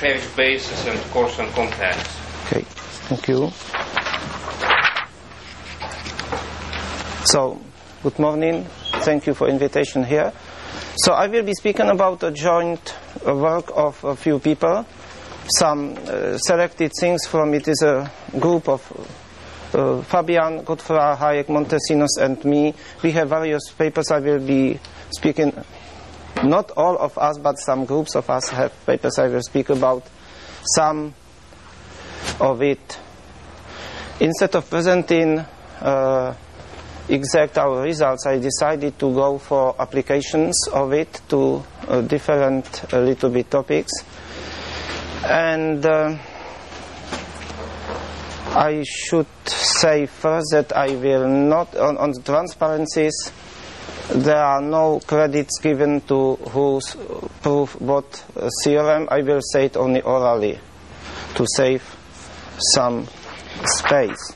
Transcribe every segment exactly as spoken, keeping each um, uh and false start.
Markusiewicz bases and Corson compacts. Okay, thank you. So, good morning. Thank you for invitation here. So I will be speaking about a joint work of a few people. Some uh, selected things from it is a group of uh, Fabian, Gottfried, Hayek, Montesinos and me. We have various papers. I will be speaking, not all of us, but some groups of us have papers I will speak about. Some of it. Instead of presenting uh, exact our results, I decided to go for applications of it to uh, different uh, little bit topics. And uh, I should say first that I will not, on, on the transparencies, there are no credits given to who's prove what uh, theorem. I will say it only orally to save some space.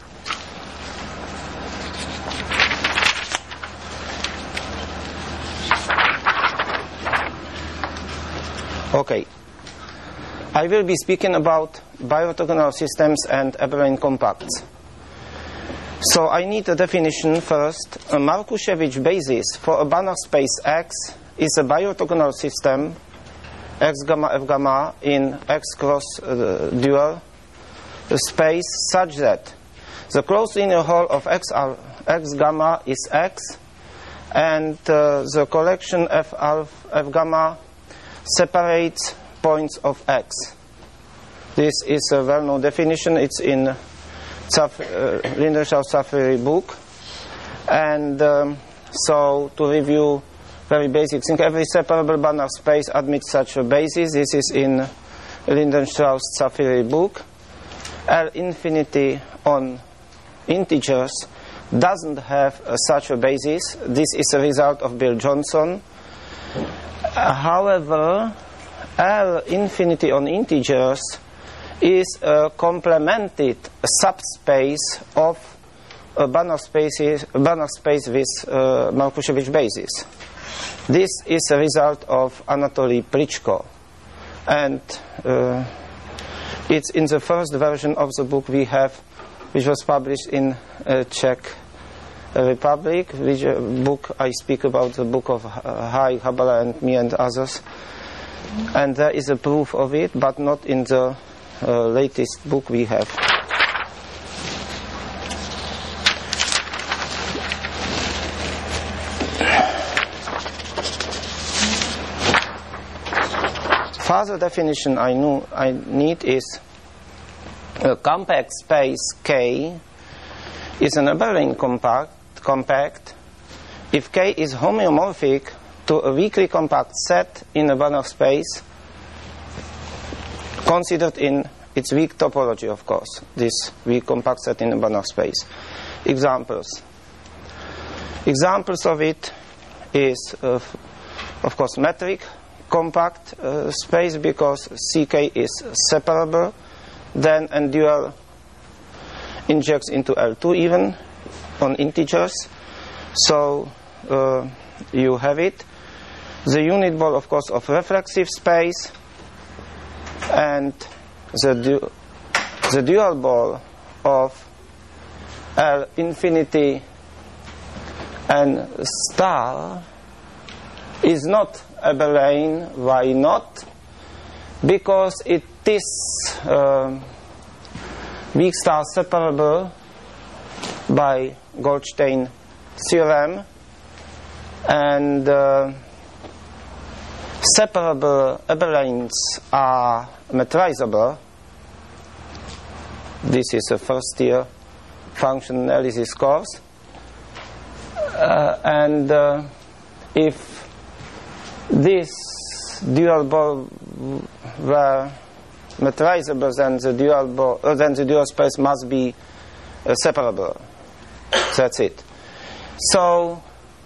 Okay. I will be speaking about biorthogonal systems and aberrant compacts. So I need a definition first. A Markusiewicz basis for a Banach space X is a biorthogonal system X gamma F gamma in X cross uh, dual space such that the closed linear whole of X, are, X gamma is X and uh, the collection F alpha F gamma separates points of X. This is a well-known definition. It's in Zaf uh, Lindenstrauss-Zafiri book. And um, so to review very basic thing, every separable Banach space admits such a basis. This is in Lindenstrauss-Zafiri book. L infinity on integers doesn't have uh, such a basis. This is a result of Bill Johnson. Uh, however, L infinity on integers is a complemented subspace of a Banach space, a Banach space with uh, Markusiewicz basis. This is a result of Anatoly Pritchko, and uh, it's in the first version of the book we have, which was published in uh, Czech Republic, which uh, book I speak about, the book of uh, Hayek, Habala and me and others. And there is a proof of it, but not in the uh, latest book we have. Further definition I, know, I need is a compact space K is an aberrant compact, compact if K is homeomorphic to a weakly compact set in a Banach space, considered in its weak topology, of course, this weak compact set in a Banach space. Examples. Examples of it is, uh, of course, metric compact uh, space, because C K is separable, then and dual injects into L two even on integers. So uh, you have it. The unit ball, of course, of reflexive space, and the, du the dual ball of L infinity and star is not aberrant. Why not? Because it is uh, weak star separable by Goldstein theorem, and uh, separable aberrants are metrizable. This is a first year function analysis course. Uh, and uh, if this dual ball were metrizable, then the dual ball, uh, then the dual space must be uh, separable. That's it. So,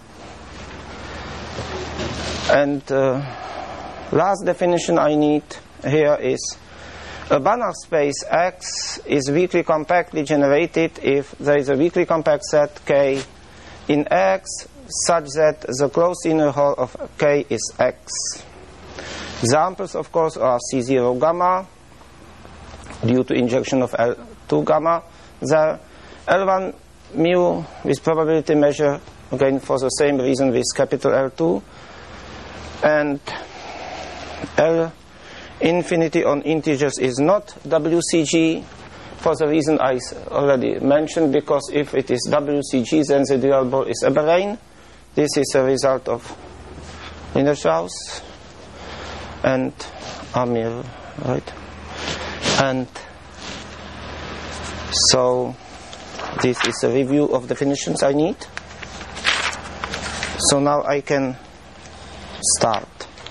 and uh, last definition I need here is a Banach space X is weakly compactly generated if there is a weakly compact set K in X such that the closed inner whole of K is X. Examples, of course, are C zero gamma due to injection of L two gamma there. L one mu with probability measure, again for the same reason with capital L two. And L infinity on integers is not W C G for the reason I already mentioned, because if it is W C G, then the dual ball is aberrane. This is a result of Lindenstrauss and Amir, right? And so this is a review of definitions I need. So now I can start.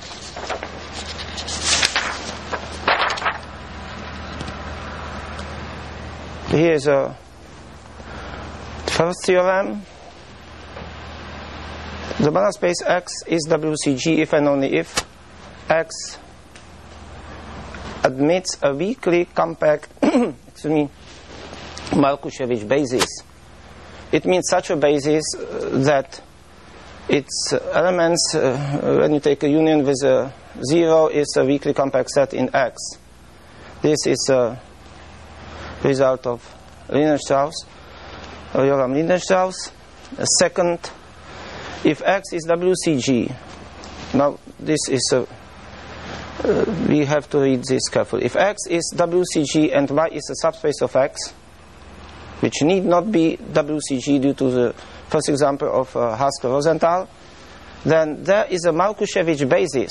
Here is a first theorem. The Banach space X is W C G if and only if X admits a weakly compact excuse me, Markushevich basis. It means such a basis uh, that its elements, uh, when you take a union with a zero, is a weakly compact set in X. This is a result of Lindenstrauss, Yoram Lindenstrauss. Second, if X is W C G, now this is a, uh, we have to read this carefully. If X is W C G and Y is a subspace of X, which need not be W C G due to the first example of uh, Haskell-Rosenthal, then there is a Markushevich basis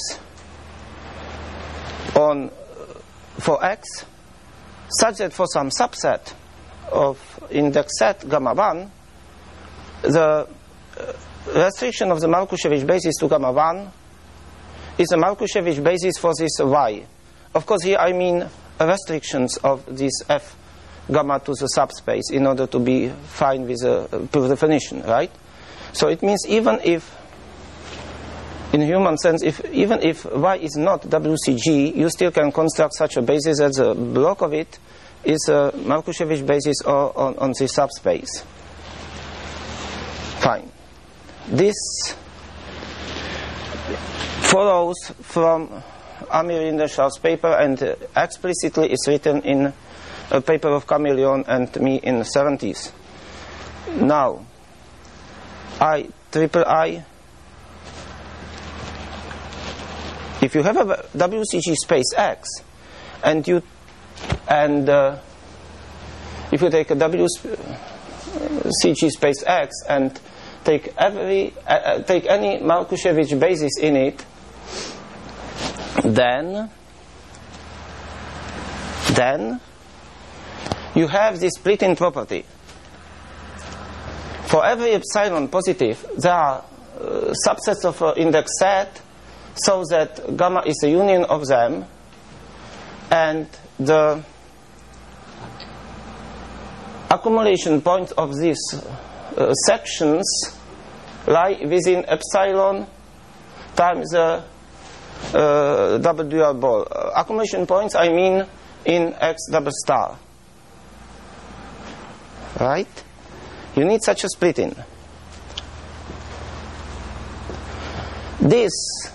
on for X, such that for some subset of index set gamma one, the restriction of the Markushevich basis to gamma one is a Markushevich basis for this Y. Of course, here I mean restrictions of this F gamma to the subspace in order to be fine with the proof definition, right? So it means even if, in human sense, if even if Y is not W C G, you still can construct such a basis that the block of it is a Markushevich basis or on, on the subspace. Fine. This follows from Amir Lindenstrauss' paper, and uh, explicitly is written in a paper of Chameleon and me in the seventies. Now, I, triple I, if you have a W C G space X, and you, and uh, if you take a W C G space X and take every, uh, take any Markushevich basis in it, then, then you have this split-in property. For every epsilon positive, there are uh, subsets of an index set, so that gamma is a union of them, and the accumulation points of these uh, sections lie within epsilon times the uh, double dual ball. Uh, accumulation points, I mean in X double star. Right? You need such a split-in. This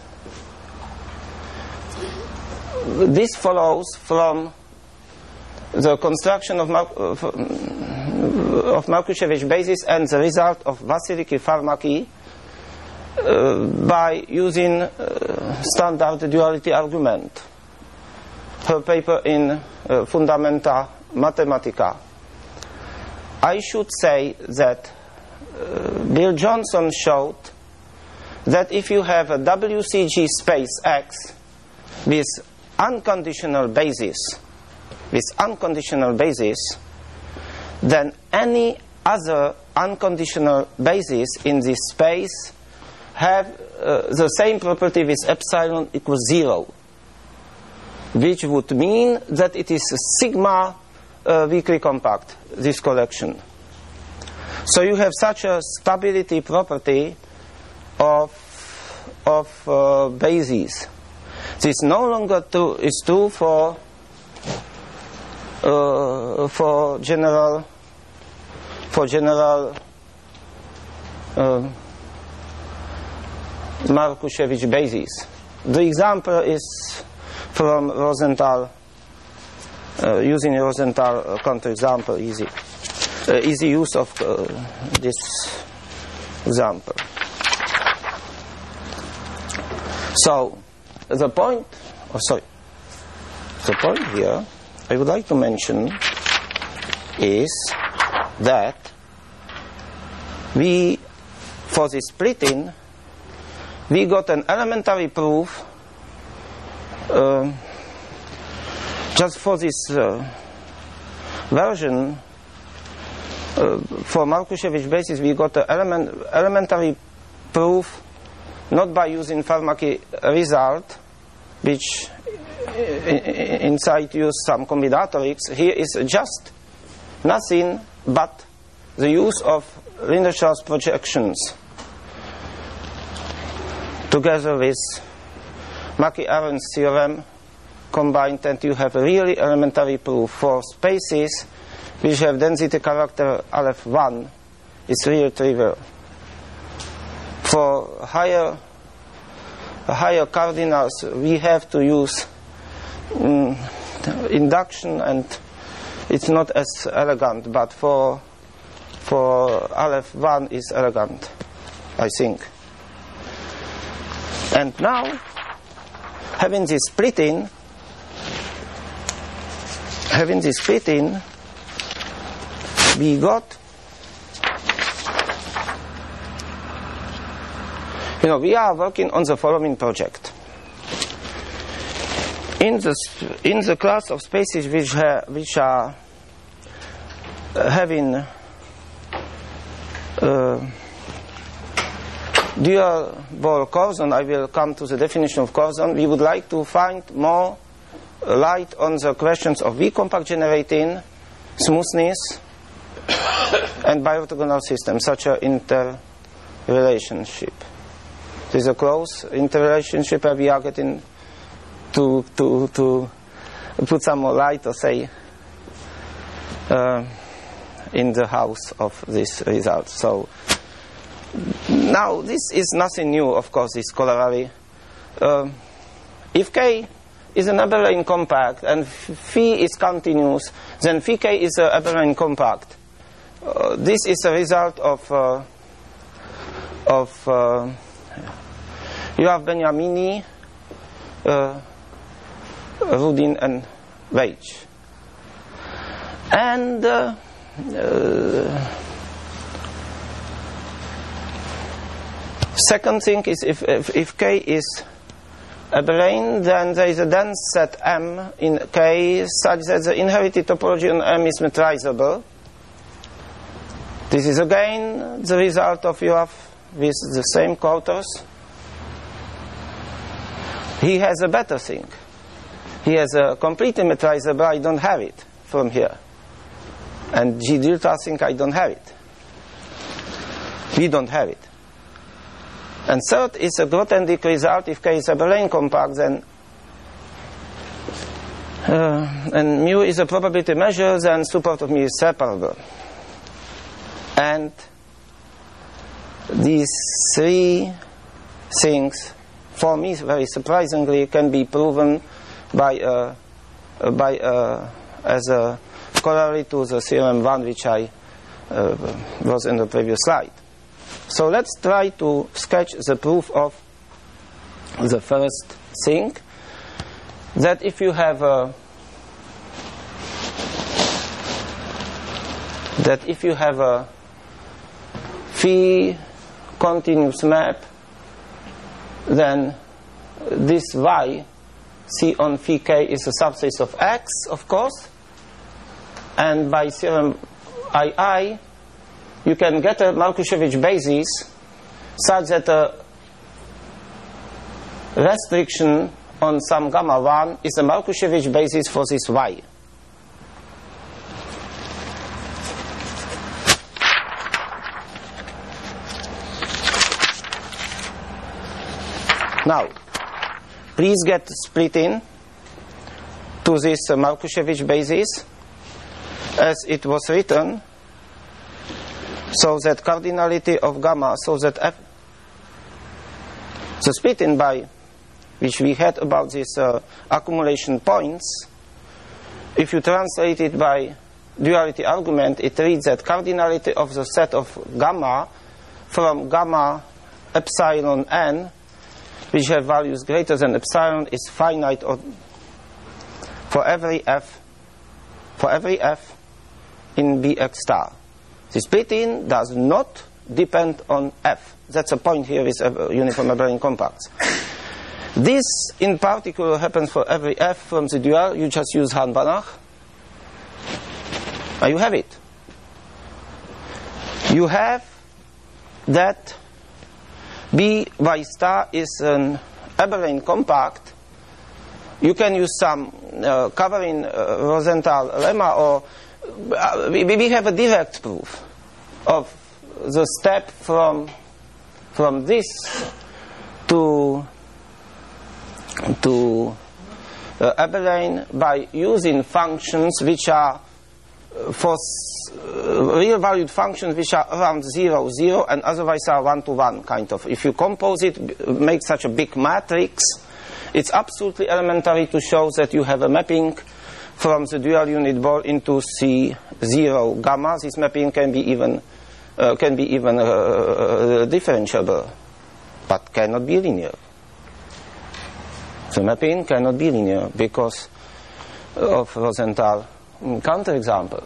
this follows from the construction of, Mar of, of Markushevich basis and the result of Vasiliki-Pharmaki uh, by using uh, standard duality argument. Her paper in uh, Fundamenta Mathematica. I should say that uh, Bill Johnson showed that if you have a W C G space X with unconditional basis, with unconditional basis, then any other unconditional basis in this space have uh, the same property with epsilon equals zero, which would mean that it is a sigma uh, weakly compact, this collection. So you have such a stability property of, of uh, bases. This no longer true, is true for uh, for general for general uh, Markushevich basis. the example is from Rosenthal, uh, using Rosenthal uh, counterexample, easy, uh, easy use of uh, this example. So, the point, oh sorry, the point here I would like to mention is that we, for this splitting, we got an elementary proof uh, just for this uh, version. Uh, for Markushevich basis, we got an element, elementary proof not by using Fermat result, which inside use some combinatorics. Here is just nothing but the use of Lindenstrauss projections together with Mackey-Arons theorem combined, and you have a really elementary proof for spaces which have density character Aleph one. It's really trivial. For higher higher cardinals, we have to use um, induction, and it's not as elegant, but for for Aleph one is elegant, I think. And now, having this splitting, having this splitting, we got, you know, we are working on the following project. In the in the class of spaces which ha, which are uh, having uh, dual Borel coarson, I will come to the definition of coarson. We would like to find more light on the questions of V-compact generating, smoothness, and biorthogonal systems, such an interrelationship. There's a close interrelationship where we are getting to to to put some more light, or say, uh, in the house of this result. So now this is nothing new, of course, this corollary. Uh, if K is an Eberlein compact and phi is continuous, then phi K is an Eberlein compact. Uh, this is a result of uh, of uh, Yoav Benyamini, uh, Rudin, and Veitch. And uh, uh, second thing is, if, if, if K is a brane, then there is a dense set M in K such that the inherited topology on M is metrizable. This is again the result of Yoav with the same quarters. He has a better thing. He has a completely metrizable, I don't have it from here. And G delta thing, I don't have it. We don't have it. And third is a Grothendieck result. If K is a Eberlein compact, then uh, and mu is a probability measure, then support of mu is separable. And these three things, for me, very surprisingly, can be proven by uh, by uh, as a corollary to the theorem one, which I uh, was in the previous slide. So let's try to sketch the proof of the first thing, that if you have a that if you have a phi continuous map, then this Y, C on phi K, is a subspace of X, of course, and by theorem I I, you can get a Markushevich basis such that a restriction on some gamma one is a Markushevich basis for this Y. Now, please get split in to this uh, Markushevich basis as it was written, so that cardinality of gamma, so that F, the split in by which we had about these uh, accumulation points, if you translate it by duality argument, it reads that cardinality of the set of gamma from gamma epsilon n, which have values greater than epsilon, is finite or for every f for every f in Bx star. The split-in does not depend on f. That's the point here with uniform abelian compacts. This in particular happens for every f from the dual. You just use Hahn-Banach. And you have it. You have that B y star is an abelian compact. You can use some uh, covering uh, Rosenthal lemma, or uh, we, we have a direct proof of the step from from this to to uh, abelian by using functions which are uh, for uh, real valued functions which are around zero zero and otherwise are one to one kind of. If you compose it, make such a big matrix, it's absolutely elementary to show that you have a mapping from the dual unit ball into C zero gamma. This mapping can be even uh, can be even uh, uh, differentiable, but cannot be linear. The mapping cannot be linear because of Rosenthal counterexample.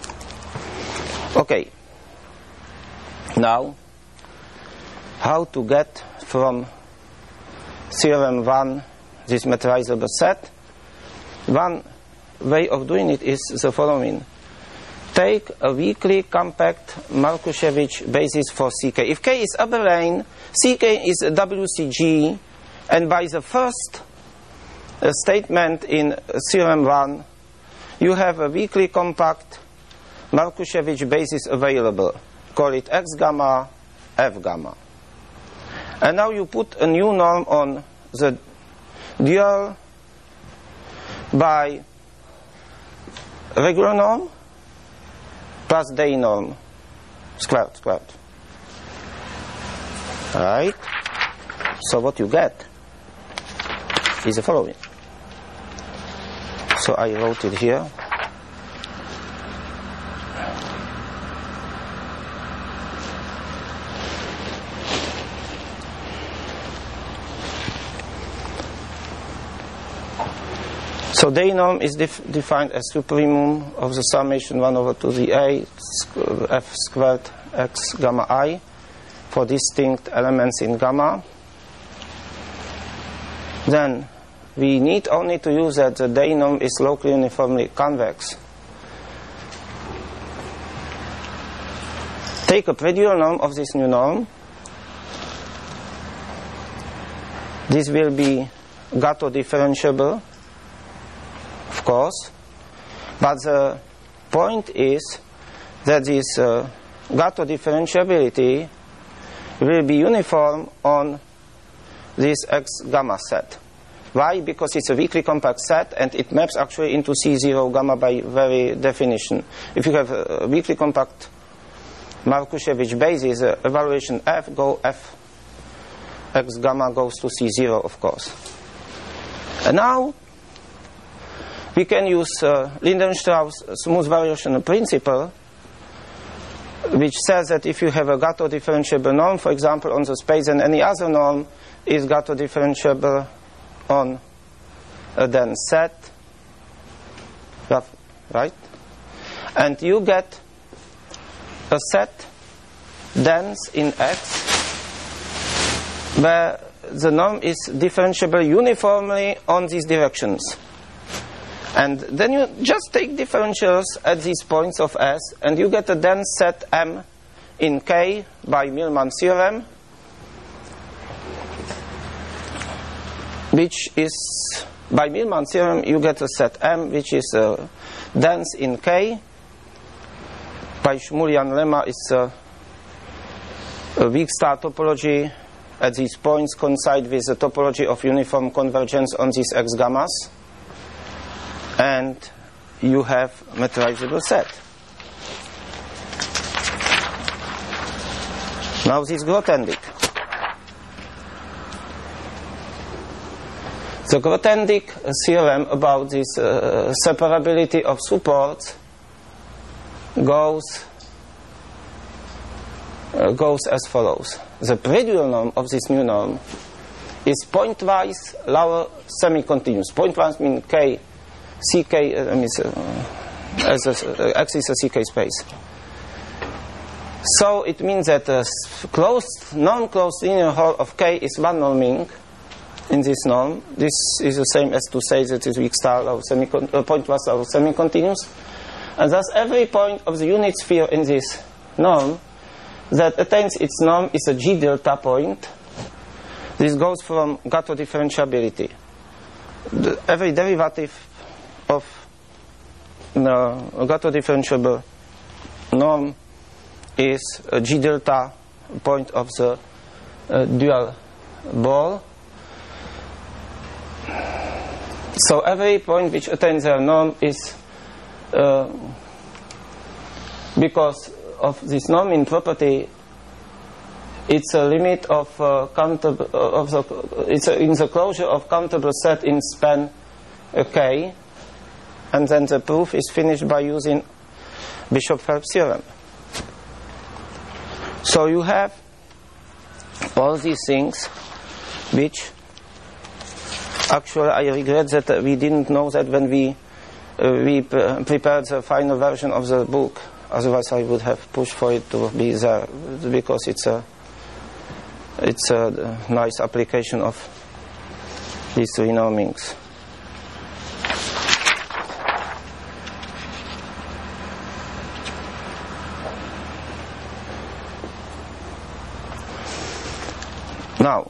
Okay. Now, how to get from theorem one this metrizable set? One way of doing it is the following. Take a weakly compact Markushevich basis for C K. If K is abelian, C K is a W C G, and by the first uh, statement in theorem one, you have a weakly compact Markushevich basis available. Call it X gamma, F gamma. And now you put a new norm on the dual by regular norm plus day norm squared squared. Right? So what you get is the following. So I wrote it here. So day norm is def defined as supremum of the summation one over two the A f squared x gamma I for distinct elements in gamma. Then we need only to use that the day norm is locally uniformly convex. Take a predual norm of this new norm. This will be Gatto differentiable, of course, but the point is that this uh, Gatto differentiability will be uniform on this X gamma set. Why? Because it's a weakly compact set and it maps actually into C zero gamma by very definition. If you have a weakly compact Markushevich basis, uh, evaluation F, go F X gamma goes to C zero, of course. And now we can use uh, Lindenstrauss smooth variation principle, which says that if you have a Gatto differentiable norm, for example, on the space, then any other norm is Gatto differentiable on a dense set, right? And you get a set dense in X where the norm is differentiable uniformly on these directions. And then you just take differentials at these points of S and you get a dense set M in K by Millman theorem, which is, by Millman theorem, you get a set M which is uh, dense in K. By Shmulyan lemma, it's a, a weak star topology at these points coincide with the topology of uniform convergence on these X gammas. And you have metrizable set. Now this Grothendieck. The Grothendieck theorem about this uh, separability of supports goes uh, goes as follows. The predual norm of this new norm is pointwise Laurent semi-continuous. Pointwise means K, C K, uh, means, uh, as a, uh, X is a C K space. So it means that a closed, non-closed linear Hall of K is one norming in this norm. This is the same as to say that it's weak star or semi uh, pointwise or semi-continuous. And thus every point of the unit sphere in this norm that attains its norm is a G delta point. This goes from Gato differentiability. The, every derivative of the Gato differentiable norm is a G delta point of the uh, dual ball. So every point which attains their norm is uh, because of this norming property, it's a limit of uh, countable uh, of the it's a, in the closure of countable set in span uh, K, and then the proof is finished by using Bishop-Phelps theorem. So you have all these things which actually I regret that we didn't know that when we uh, we pre prepared the final version of the book. Otherwise I would have pushed for it to be there, because it's a it's a nice application of these three normings. Now,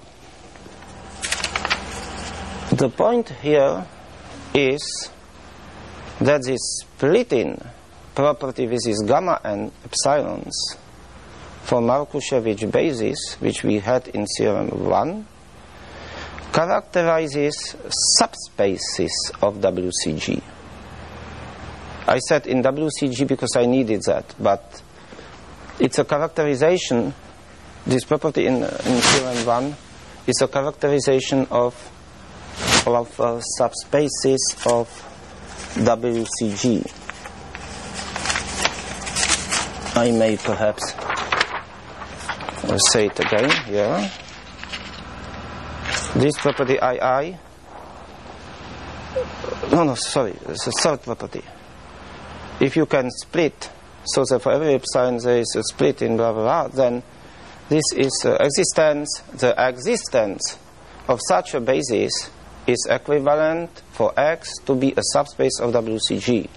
the point here is that this splitting property with this gamma and epsilons for Markushevich basis, which we had in theorem one, characterizes subspaces of W C G. I said in W C G because I needed that, but it's a characterization. This property in, in theorem one is a characterization of of uh, subspaces of W C G. I may perhaps uh, say it again here. This property I I. No, no, sorry. It's a third property. If you can split, so that for every epsilon there is a split in blah blah blah, then this is uh, existence. The existence of such a basis is equivalent for X to be a subspace of W C G.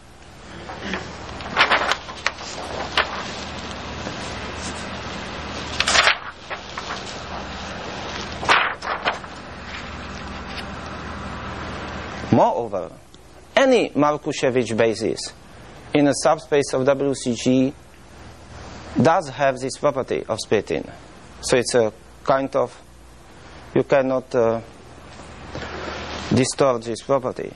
Moreover, any Markushevich basis in a subspace of W C G does have this property of splitting. So it's a kind of, you cannot uh, distort this property.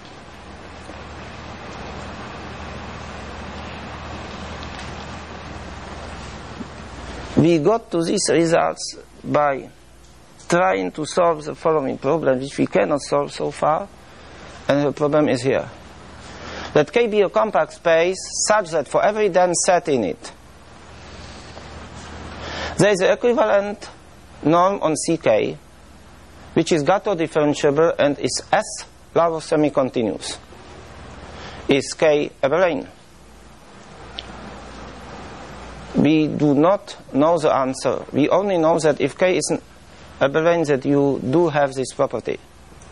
We got to these results by trying to solve the following problem, which we cannot solve so far, and the problem is here. Let K be a compact space such that for every dense set in it, there is an equivalent norm on C K, which is Gato differentiable and is S Laurent semi-continuous. Is K Eberlein? We do not know the answer. We only know that if K is Eberlein, that you do have this property.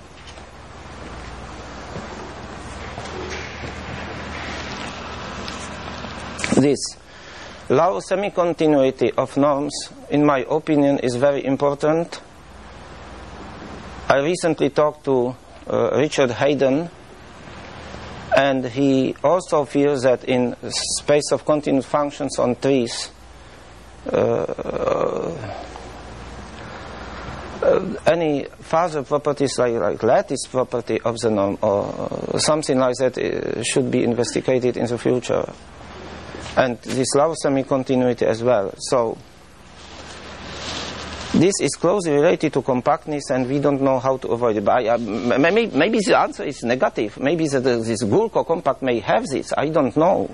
This Laurent semi-continuity of norms, in my opinion, is very important. I recently talked to uh, Richard Hayden, and he also feels that in space of continuous functions on trees, uh, uh, any further properties like, like lattice property of the norm or something like that uh, should be investigated in the future. And this Laurent semi-continuity as well. So This is closely related to compactness, and we don't know how to avoid it. But I, uh, maybe, maybe the answer is negative. Maybe the, this Gulko compact may have this. I don't know.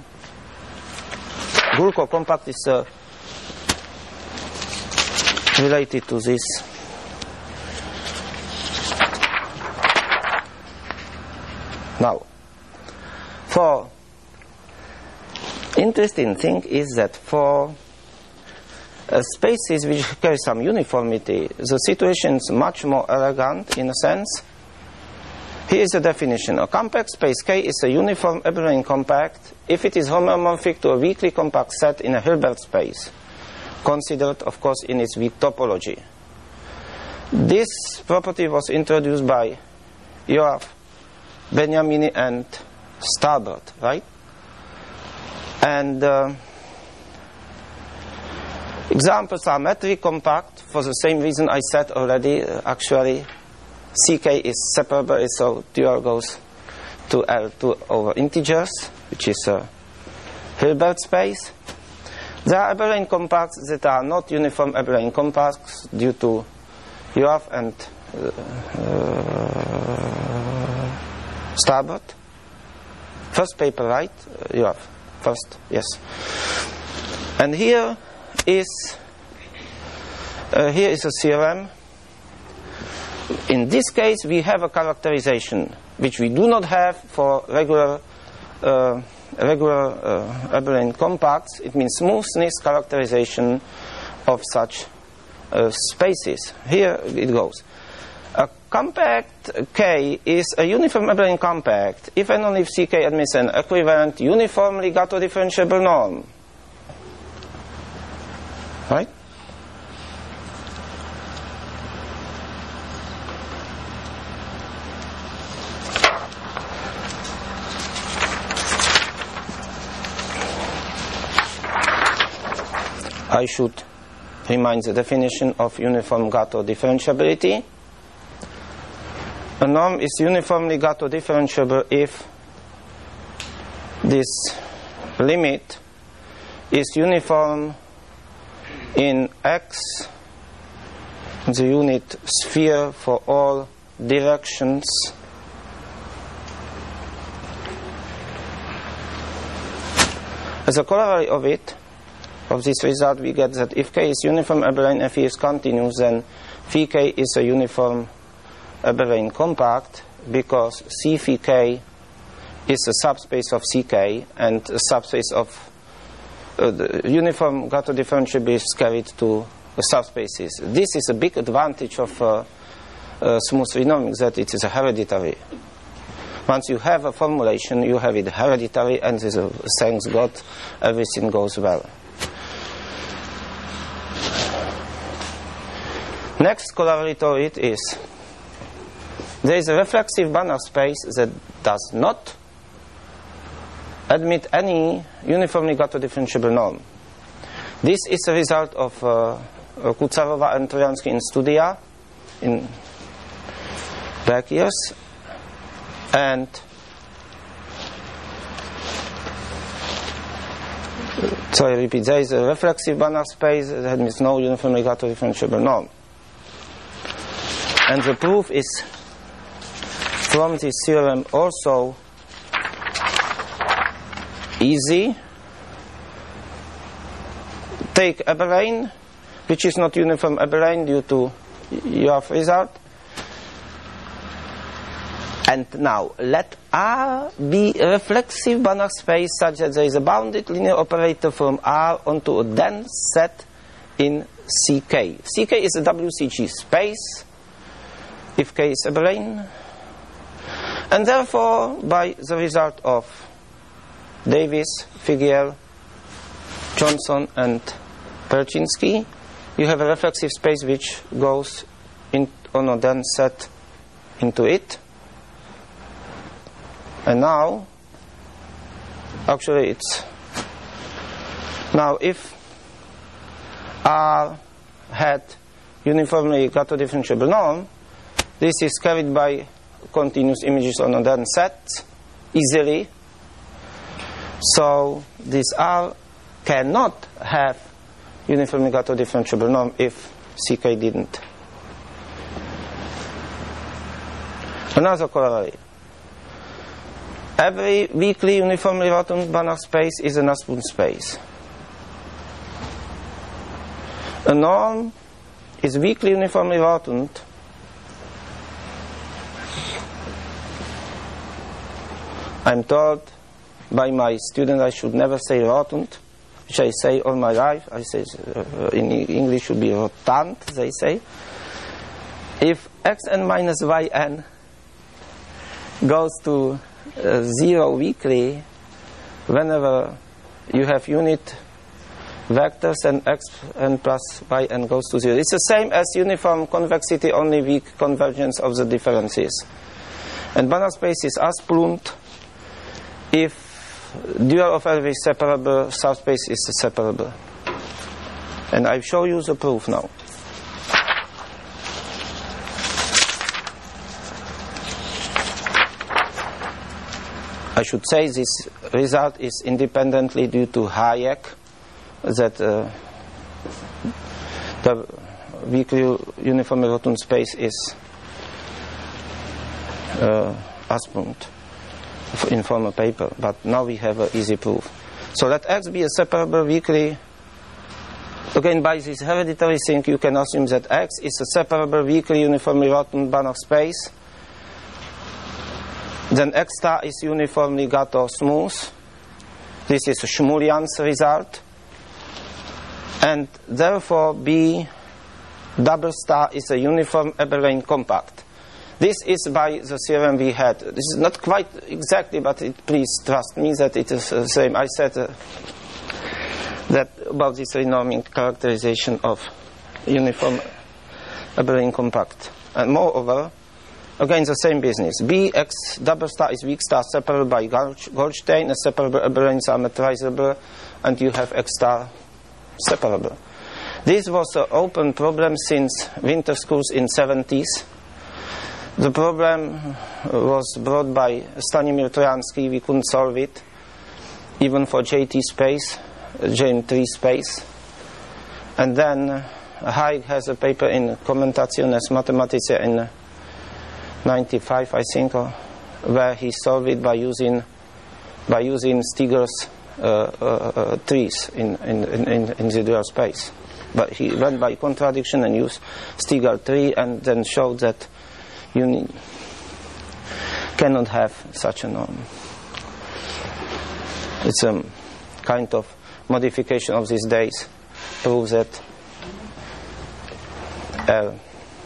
Gulko compact is uh, related to this. Now, for interesting thing is that for uh, spaces which carry some uniformity, the situation is much more elegant in a sense. Here is the definition. A compact space K is a uniform abelian compact if it is homomorphic to a weakly compact set in a Hilbert space, considered, of course, in its weak topology. This property was introduced by Yoav, Benyamini, and Starbird, right? And uh, examples are metric compact for the same reason I said already. Uh, actually, C K is separable, so dual goes to L two over integers, which is a Hilbert space. There are abelian compacts that are not uniform abelian compacts due to Yoav and uh, uh, Starbird. First paper, right? Uh, Yoav. First, yes. And here is uh, here is a theorem. In this case, we have a characterization which we do not have for regular uh, regular uh, abelian compacts. It means smoothness characterization of such uh, spaces. Here it goes. A compact K is a uniform abelian compact if and only if C K admits an equivalent uniformly Gato differentiable norm. Right? I should remind the definition of uniform Gato differentiability. A norm is uniformly Gato differentiable if this limit is uniform in X, the unit sphere, for all directions as a corollary of it, of this result, we get that if K is uniform abelian, F E is continuous, then phi K is a uniform abelian compact, because C phi K is a subspace of C K, and a subspace of uh, the uniform Gato differentiability is carried to uh, subspaces. This is a big advantage of uh, uh, smooth renorming, that it is a hereditary. Once you have a formulation, you have it hereditary, and this, uh, thanks God, everything goes well. Next corollary to it is there is a reflexive Banach space that does not admit any uniformly Gato differentiable norm. This is a result of uh, Kutsarova and Trojansky in Studia in back years, and so I repeat, there is a reflexive Banach space that admits no uniformly Gato differentiable norm. And the proof is from this theorem also easy. Take abelian, which is not uniform abelian due to Yoav result. And now let R be a reflexive Banach space such that there is a bounded linear operator from R onto a dense set in C K. C K is a W C G space if K is abelian, and therefore by the result of Davis, Figuier, Johnson, and Perchinsky, you have a reflexive space which goes in on a dense set into it. And now actually it's now if R had uniformly Gato differentiable norm, this is carried by continuous images on a dense set easily. So this R cannot have uniformly Gato differentiable norm if C K didn't. Another corollary. Every weakly uniformly rotund Banach space is an Asplund space. A norm is weakly uniformly rotund I'm told by my student I should never say rotund, which I say all my life. I say uh, in English should be rotund, they say. If xn minus yn goes to uh, zero weakly, whenever you have unit vectors and xn plus yn goes to zero. It's the same as uniform convexity, only weak convergence of the differences. And Banach space is Asplund if dual of L is separable, subspace is separable. And I show you the proof now. I should say this result is independently due to Hayek, that uh, the weakly uniformly rotund space is uh, Asplund in former paper, but now we have an easy proof. So let X be a separable weakly. Again, by this hereditary thing, you can assume that X is a separable weakly uniformly rotund Banach space. Then X star is uniformly Gato smooth. This is a Shmulian's result. And therefore B double star is a uniform Eberlein compact. This is by the theorem we had. This is not quite exactly, but it, please trust me that it is the same. I said uh, that about this renorming characterization of uniform Eberlein compact. And moreover, again the same business. B X double star is weak star separable by Goldstein, a separable Eberleins are metrizable, and you have X star separable. This was an open problem since winter schools in seventies. The problem was brought by Stanimir Trojansky. We couldn't solve it, even for J T space, J M three space. And then Hayek has a paper in Commentationes Mathematicae in ninety-five, I think, or, where he solved it by using by using Stiger's uh, uh, uh, trees in, in, in, in the dual space. But he went by contradiction and used Stiger tree, and then showed that you need, cannot have such a norm. It's a kind of modification of these days. Proves that L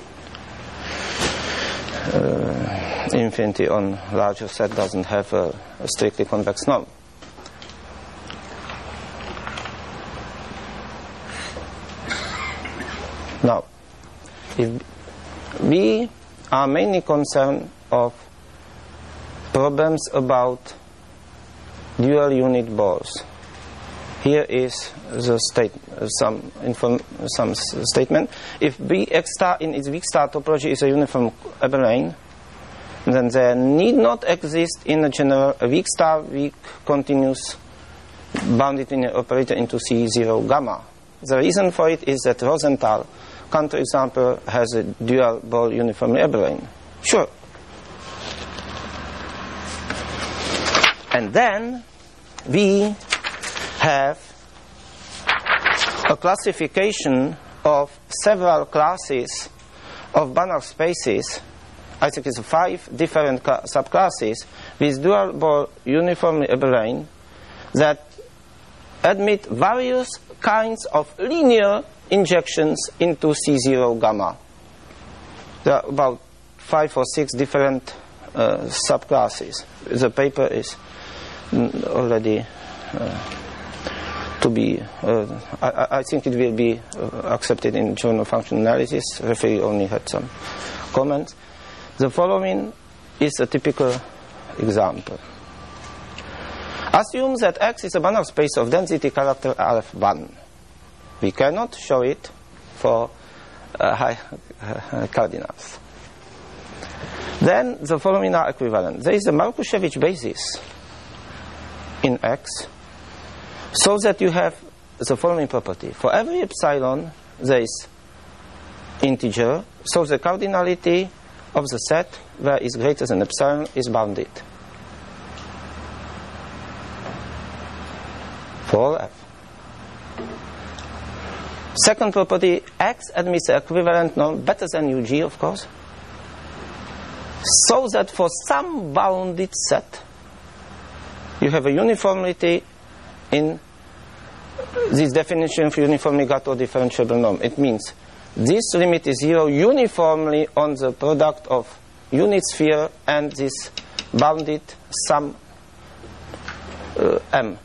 uh, infinity on larger set doesn't have a, a strictly convex norm. Now, if we are mainly concerned of problems about dual unit balls. Here is the state, uh, some inform, some s- statement. If B X star in its weak star topology is a uniform Eberlein, then there need not exist in a general a weak star weak continuous bounded linear operator into C zero gamma. The reason for it is that Rosenthal counterexample has a dual ball uniformly Eberlein. Sure. And then we have a classification of several classes of Banach spaces. I think it's five different cl- subclasses with dual ball uniformly Eberlein that admit various kinds of linear injections into C zero gamma. There are about five or six different uh, subclasses. The paper is already uh, to be, uh, I, I think it will be uh, accepted in Journal of Function Analysis. Referee only had some comments. The following is a typical example. Assume that X is a Banach space of density character R F one. We cannot show it for uh, high uh, cardinals. Then the following are equivalent. There is a Markushevich basis in X, so that you have the following property. For every epsilon, there is integer, so the cardinality of the set where is greater than epsilon is bounded for F. Second property, X admits the equivalent norm better than U G, of course, so that for some bounded set you have a uniformity in this definition of uniformly Gato differentiable norm. It means this limit is zero uniformly on the product of unit sphere and this bounded sum uh, M.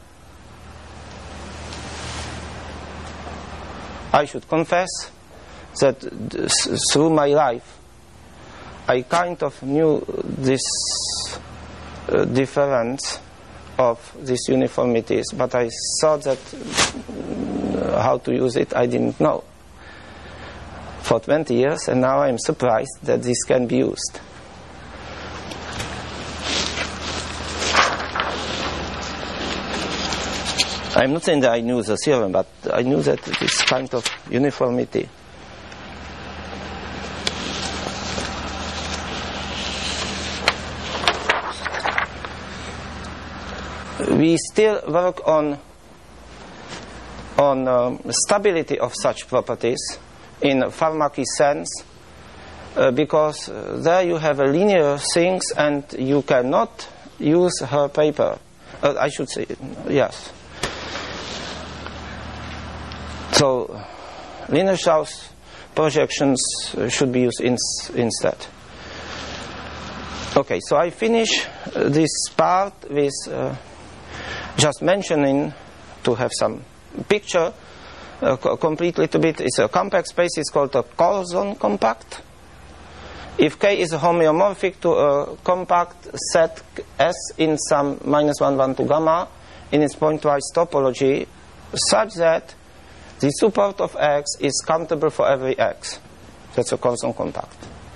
I should confess that through my life I kind of knew this uh, difference of these uniformities, but I thought that uh, how to use it I didn't know for twenty years, and now I'm surprised that this can be used. I'm not saying that I knew the theorem, but I knew that this kind of uniformity. We still work on on um, stability of such properties in Farmaki sense, uh, because uh, there you have a linear things and you cannot use her paper. Uh, I should say, yes. So linear Strauss projections should be used in, instead. Okay, so I finish uh, this part with uh, just mentioning, to have some picture, uh, complete little bit. It's a compact space. It's called a Coulson compact. If K is homeomorphic to a compact set S in some minus one, one to gamma in its pointwise topology, such that the support of X is countable for every X. That's a Coulson compact.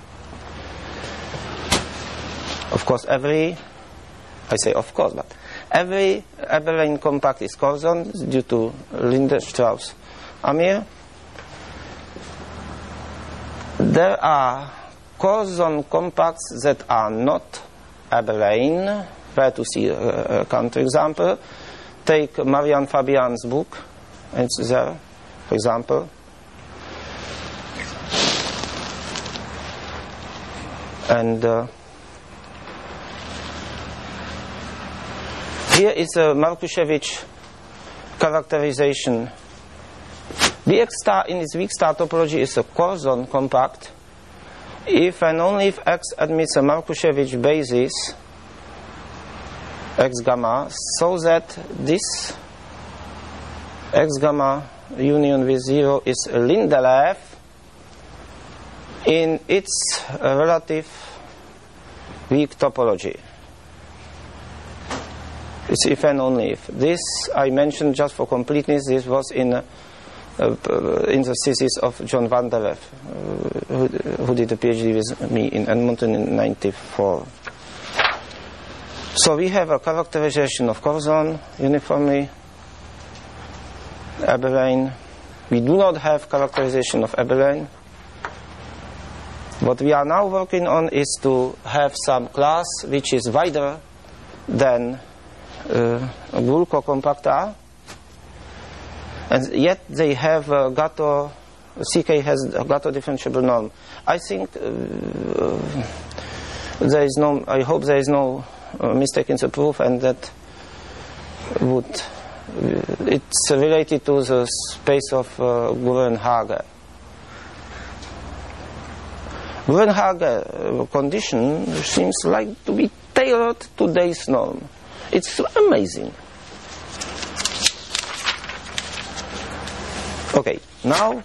Of course, every, I say of course, but every Abelian compact is Coulson due to Linde, Strauss, Amir. There are Coulson compacts that are not Abelian. Where to see a, a counterexample? Take Marianne Fabian's book. It's there, for example. And uh, here is a Markushevich characterization. The X star in its weak star topology is a Coulson compact if and only if X admits a Markushevich basis X gamma, so that this X gamma union with zero is a Lindelöf in its uh, relative weak topology. It's if and only if. This I mentioned just for completeness. This was in uh, uh, in the thesis of John van der Werf, uh, who, who did a PhD with me in Edmonton in ninety-four. So we have a characterization of Coulson uniformly Abelian. We do not have characterization of Abelian. What we are now working on is to have some class which is wider than uh, Gulko compacta, and yet they have a Gato, C K has a Gato differentiable norm. I think uh, there is no, I hope there is no uh, mistake in the proof, and that would, uh, it's related to the space of uh, Gruenhagen. Gruenhagen uh, condition seems like to be tailored to today's norm. It's amazing. Okay, now,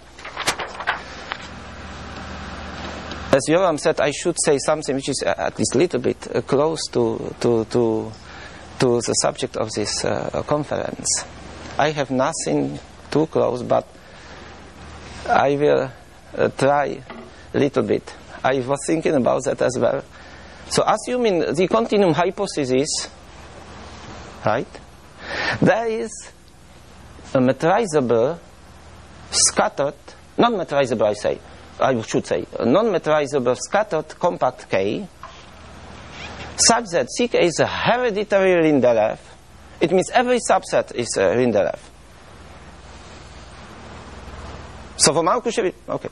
as Yoram said, I should say something which is at least a little bit uh, close to to to to the subject of this uh, conference. I have nothing too close, but I will uh, try a little bit. I was thinking about that as well. So assuming the continuum hypothesis, right, there is a metrizable, scattered, not metrizable I say, I should say, a non-metrizable scattered compact K, such that C K is a hereditary Lindelef. It means every subset is a Lindelef. So for Markushevich, okay.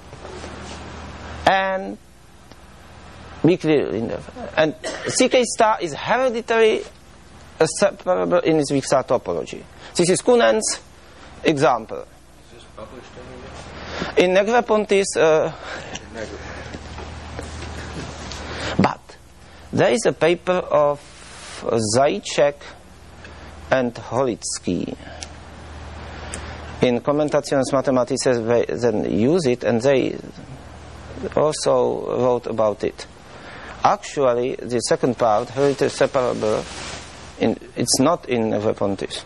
And be clear, Lindelef. And C K star is hereditary uh, separable in its weak star topology. This is Kunen's example. Is this published anywhere? In Negropontis, uh, but there is a paper of Zajíček and Holitsky in Commentationes Mathematices. They then use it, and they also wrote about it. Actually, the second part, hereditary separable, in, it's not in Negropontis.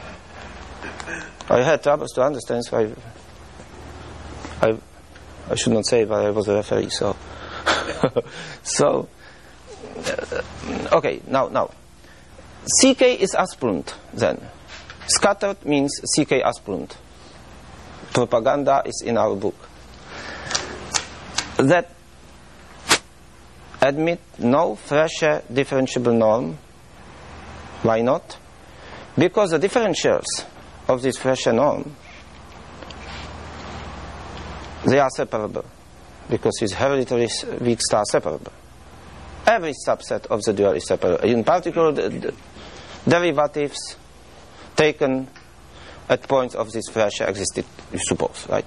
I had troubles to understand, so I I, I should not say, but I was a referee, so. so, uh, okay, now, now. C K is Asplund, then. Scattered means C K Asplund. Propaganda is in our book. That admit no Fresher differentiable norm. Why not? Because the differentials of this Fresher norm, they are separable, because it's hereditary weak star separable. Every subset of the dual is separable. In particular, the, the derivatives taken at points of this Fresher existed, you suppose, right?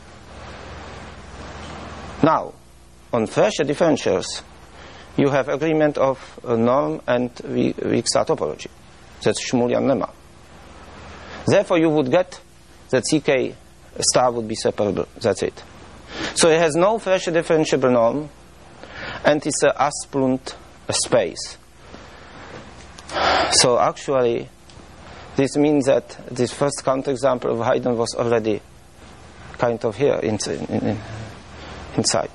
Now, on Fresher differentials, you have agreement of a norm and weak star topology. That's Shmulyan lemma. Therefore, you would get that C K star would be separable. That's it. So it has no Fresher differentiable norm, and it's a Asplund space. So actually, this means that this first counterexample of Haydn was already kind of here in, in, in, inside.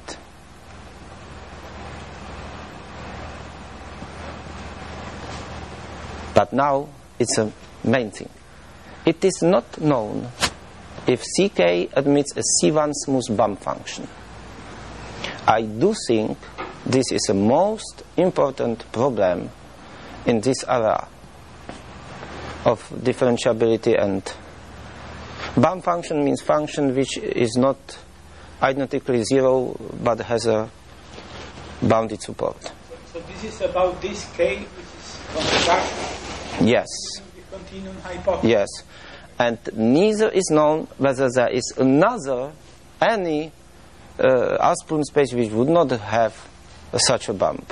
But now it's a main thing. It is not known if C K admits a C one smooth bump function. I do think this is the most important problem in this area of differentiability. And bump function means function which is not identically zero but has a bounded support. So, so this is about this K, which is construction? Yes. The continuum hypothesis? Yes. And neither is known whether there is another, any uh, Asplund space which would not have uh, such a bump.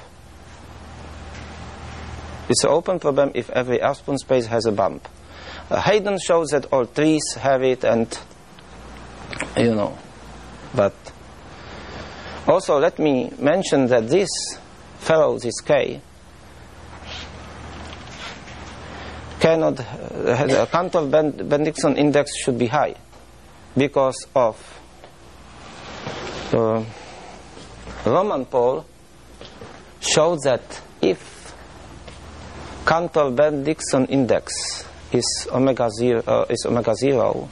It's an open problem if every Asplund space has a bump. Uh, Haydn shows that all trees have it, and you know. But also let me mention that this fellow, this K, cannot, uh, the Cantor-Bendixson index should be high because of uh, Roman Paul showed that if Cantor-Bendixson index is omega zero, uh, is omega zero,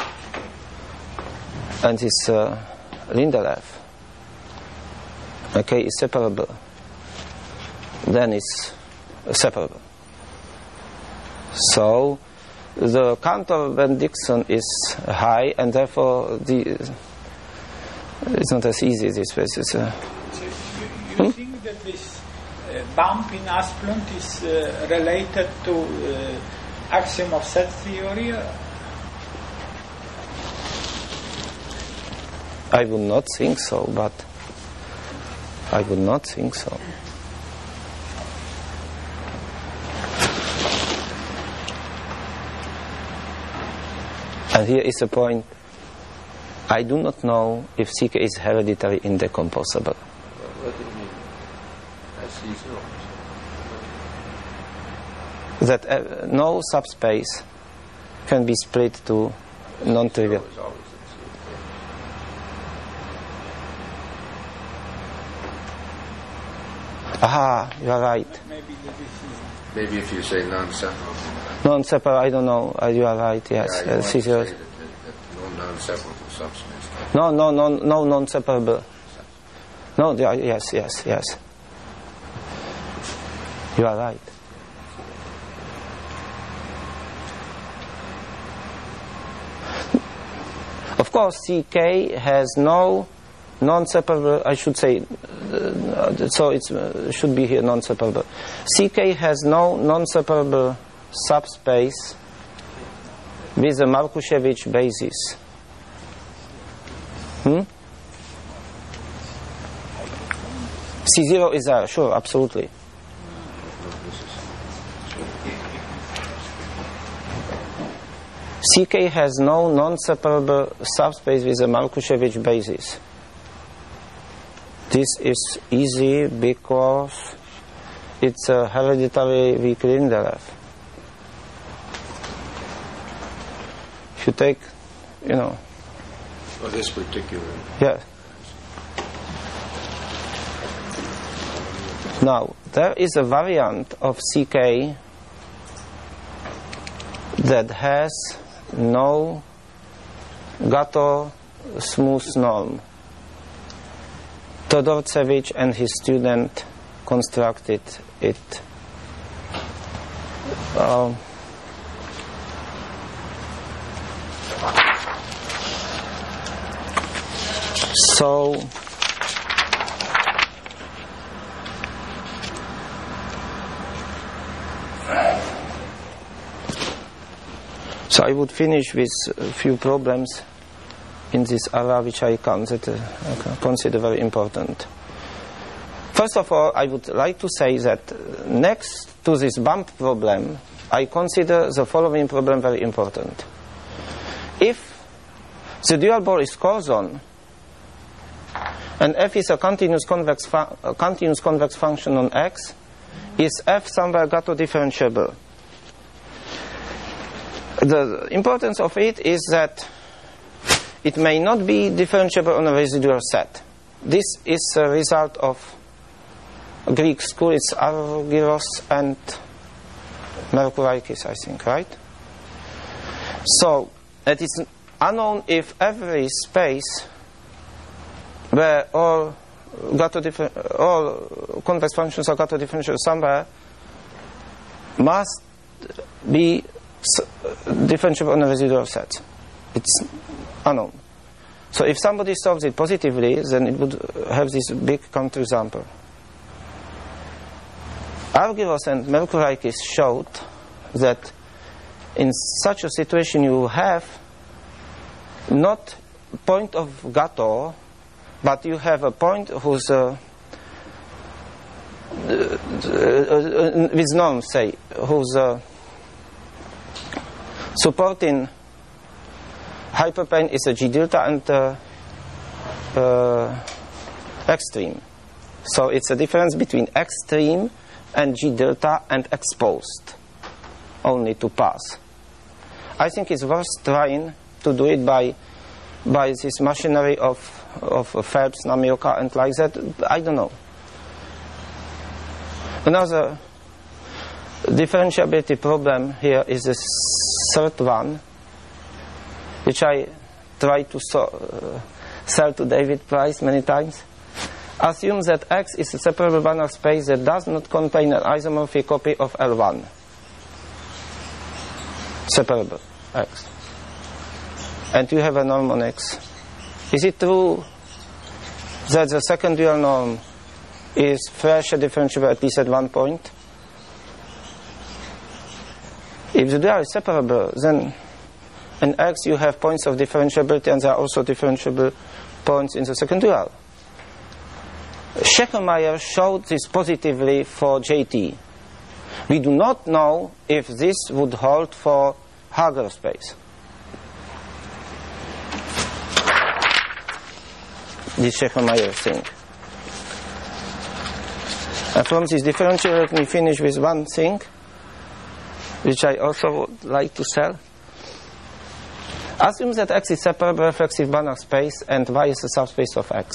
and is uh, Lindelef, okay, is separable, then it's separable. So the Cantor-Bendixson is high, and therefore the it's not as easy this way. It's, uh, so you, you hmm? think that this uh, bump in Asplund is uh, related to uh, axiom of set theory? I would not think so, but I would not think so. And here is a point. I do not know if C K is hereditary indecomposable. What do you mean? I see zero. That uh, no subspace can be split to non-trivial. Aha, you are right. Maybe, Maybe if you say non-separable. Non-separable, I don't know. Uh, you are right, yes. Yeah, you uh, want to say zero. that, that, that no non-separable subspace. No, no, no, no non-separable. No, they are, yes, yes, yes. You are right. Of course, C K has no non-separable, I should say, uh, so it uh, should be here non-separable. C K has no non-separable subspace with a Markushevich basis. Hmm? C zero is there, sure, absolutely. C K has no non-separable subspace with a Markushevich basis. This is easy because it's a hereditary weak Linderev. If you take, you know. Oh, this particular. Yeah. Now, there is a variant of C K that has no Gato smooth norm. Todorcevich and his student constructed it. Um, so So I would finish with a few problems in this area which I consider, consider very important. First of all, I would like to say that next to this bump problem, I consider the following problem very important. If the dual ball is Corzon, and f is a continuous convex, fu- a continuous convex function on X, is f somewhere Gato differentiable? The importance of it is that it may not be differentiable on a residual set. This is a result of Greek school. It's Argyros and Merkouraitis, I think, right? So it is unknown if every space where all Gato differ- all convex functions are Gato differentiable somewhere must be differentiable on a residual set. It's unknown. So if somebody solves it positively, then it would have this big counterexample. Argyros and Merkouraitis showed that in such a situation you have not point of Gato, but you have a point whose uh, uh, uh, with norm, say, whose uh, supporting hyperplane is a G delta and uh, uh, extreme. So it's a difference between extreme and G delta and exposed only to pass. I think it's worth trying to do it by by this machinery of of Phelps, Namioka, and like that. I don't know. Another differentiability problem here is the third one, which I tried to so, uh, sell to David Price many times. Assume that X is a separable Banach space that does not contain an isomorphic copy of L one. Separable X. And you have a norm on X. Is it true that the second dual norm is Fresher differentiable at least at one point? If the dual is separable, then in X you have points of differentiability, and there are also differentiable points in the second dual. Scheckelmeier showed this positively for J T. We do not know if this would hold for Hager space. This Scheckelmeier thing. And from this differential, let me finish with one thing, which I also would like to sell. Assume that X is separable reflexive Banach space and Y is a subspace of X.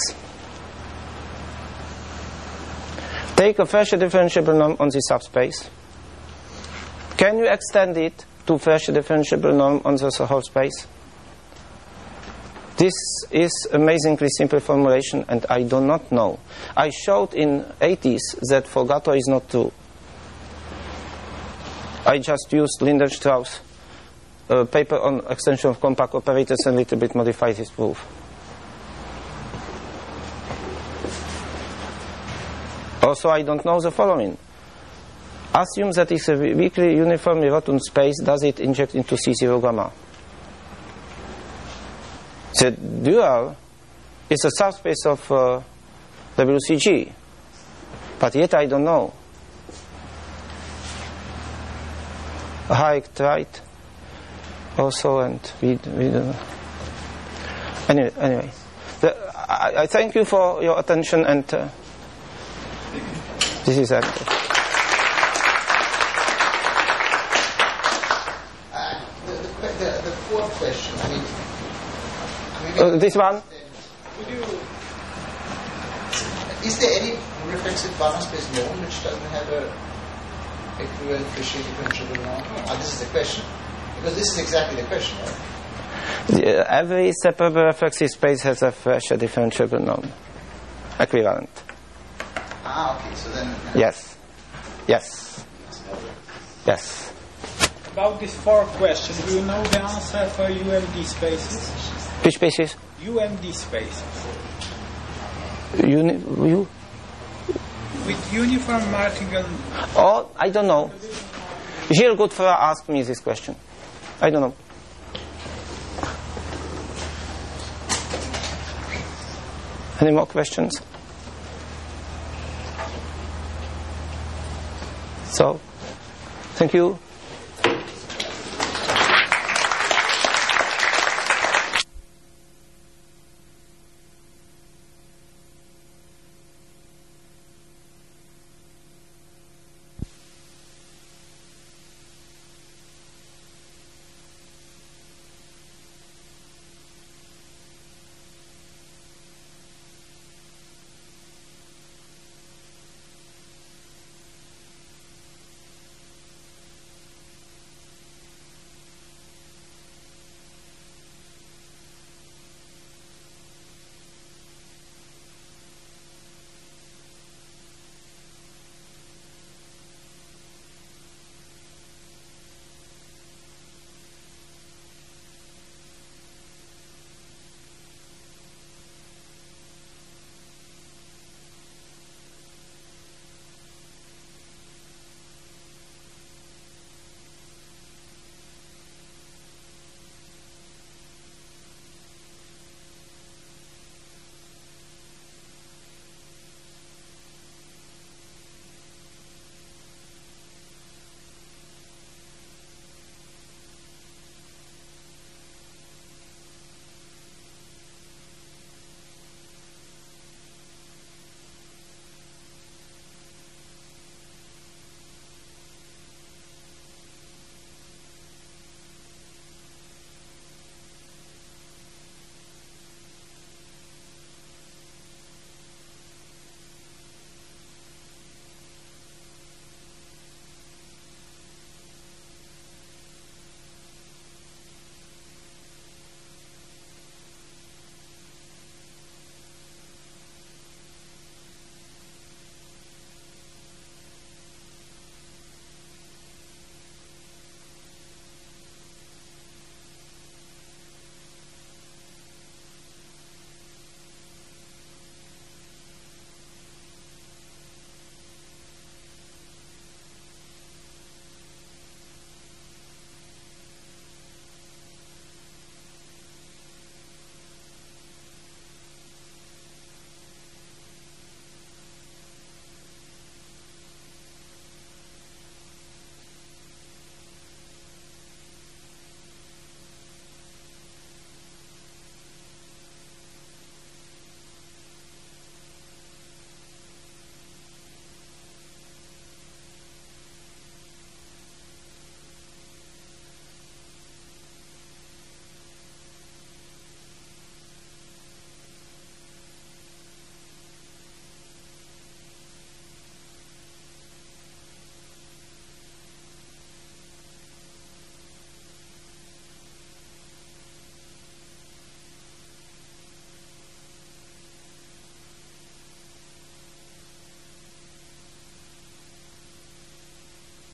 Take a Fresher differentiable norm on this subspace. Can you extend it to Fresher differentiable norm on the whole space? This is amazingly simple formulation, and I do not know. I showed in eighties that for Gato is not true. I just used Lindenstrauss uh, paper on extension of compact operators and a little bit modified his proof. Also, I don't know the following. Assume that it's a weakly uniformly rotund space. Does it inject into C zero gamma? The dual is a subspace of uh, W C G, but yet I don't know. Hayek tried also, and we, we don't know. Anyway, anyway. The, I, I thank you for your attention, and uh, this is it. Uh, the, the, the, the fourth question, I mean, Uh, this one? Would you, is there any reflexive Banach space known which doesn't have a equivalent Fisher differentiable norm? Oh, this is the question. Because this is exactly the question, right? The, every separable reflexive space has a Fisher differentiable norm. Equivalent. Ah, okay, so then... Uh, yes. Yes. Yes. About this fourth question, do you know the answer for U M D spaces? Which spaces? U M D spaces. Uni, you? With uniform martingale. Oh, I don't know. Gilles Godefroy asked me this question. I don't know. Any more questions? So, thank you.